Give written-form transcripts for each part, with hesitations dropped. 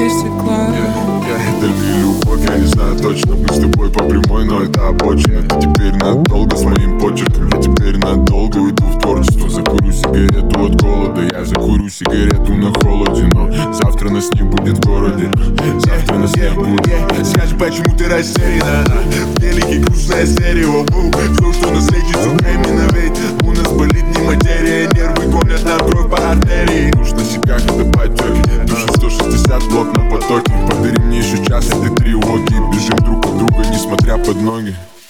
из стекла. Это ли любовь, я не знаю точно. Мы с тобой по прямой, но это обочина. Ты теперь надолго с моим почерком. Я теперь надолго уйду в творчество. Закурю сигарету от голода. Я закурю сигарету на холоде. Но завтра нас не будет в городе. Завтра нас не будет. Скажи, почему ты растеряна? Великий грустная стерео. Все, что нас лечит, все временно. Ведь у нас болит не материя. Нервы гонят нам кровь по артерии. Душ на себя, когда потеки. Душа 160, плот на потоке. Подари мне еще час этой тревоги. Бежим друг от друга, несмотря под ноги.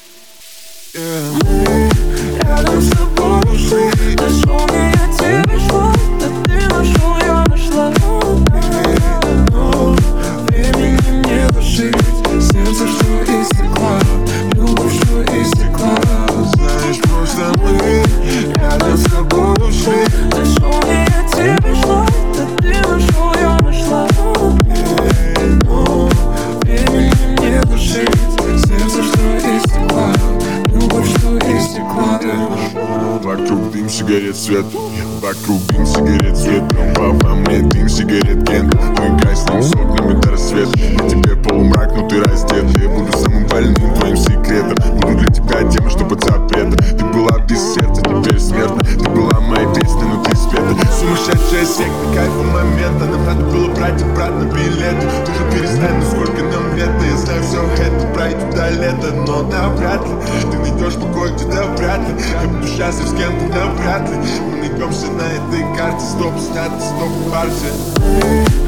Рядом с тобой ушли. Нашел не я тебе шла. Да ты нашел, я нашла. Но времени не душить. Сердце, что из стекла. Любовь, что из стекла. Знаешь, просто мы Рядом с тобой ушли. Нашел не я тебе шла. Да ты нашел, я нашла. Но времени не душить. Сердце, что из стекла. Любовь, что из стекла. Вокруг дым, сигарет, свет. Вокруг дым, сигарет, свет. Во мне дым, сигарет, кент. Мы гаснем с окнами до рассвета. На тебе полумрак, но ты раздет. Я буду самым больным твоим секретом. Буду для тебя тем, что под запретом. Ты была без сердца, теперь смертна. Ты была моей песней, но ты спета. сумасшедшая секта, кайфа момента. Нам надо было брать обратно билеты. Ты же перестань, ну сколько нам лет. Я знаю все это, пройдет до лета. Но навряд ли ты найдешь покой где-то, вряд ли. Я буду счастлив с кем-то, навряд ли. Мы найдемся на этой карте. Стоп, снято, стоп, партия.